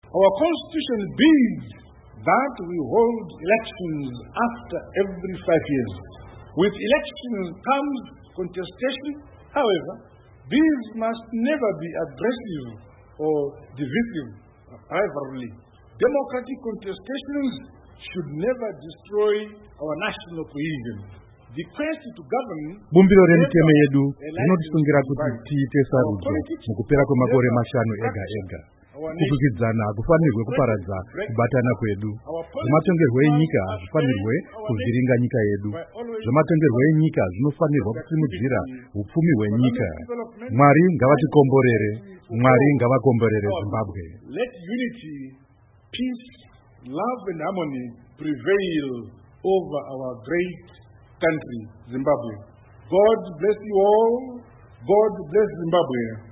Our Constitution bids that we hold elections after every 5 years. With elections comes contestation. However, these must never be aggressive or divisive rivalry. Democratic contestations should never destroy our national cohesion. The quest to govern bumbiro remiteme yedu rinotisungira kuti tiite sarudzo mukupera kwemakore mashanu ega ega. Kufukidzana kufanirwe kuparadza kubatana kwedu. Zvematongerwo enyika zvifanirwe kuvhiringa nyika yedu. Zvematongerwo enyika zvinofanirwa kusimudzira upfumi hwenyika. Mwari ngavatikomborere. Mwari ngavakomborere Zimbabwe. Let unity, peace, love and harmony prevail over our great country, Zimbabwe. God bless you all. God bless Zimbabwe.